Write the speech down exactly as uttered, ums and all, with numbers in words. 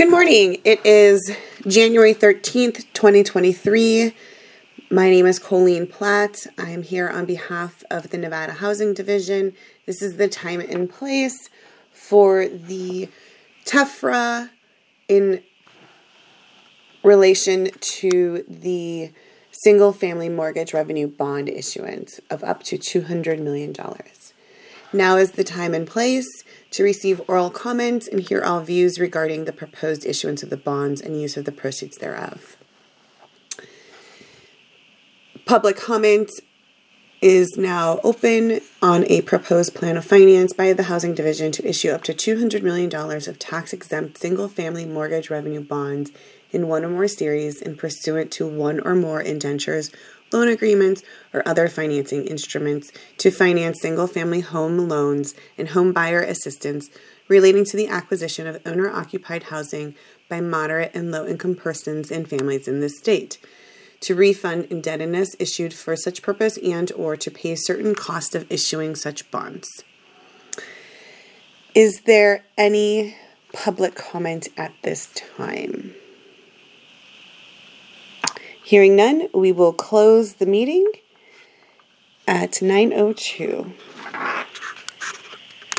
Good morning. It is January thirteenth, twenty twenty-three. My name is Colleen Platt. I am here on behalf of the Nevada Housing Division. This is the time and place for the TEFRA in relation to the single-family mortgage revenue bond issuance of up to two hundred million dollars. Now is the time and place to receive oral comments and hear all views regarding the proposed issuance of the bonds and use of the proceeds thereof. Public comment is now open on a proposed plan of finance by the Housing Division to issue up to two hundred million dollars of tax-exempt single-family mortgage revenue bonds in one or more series and pursuant to one or more indentures, loan agreements, or other financing instruments to finance single-family home loans and home buyer assistance relating to the acquisition of owner-occupied housing by moderate and low-income persons and families in this state, to refund indebtedness issued for such purpose and or to pay certain costs of issuing such bonds. Is there any public comment at this time? Hearing none, we will close the meeting at nine oh two.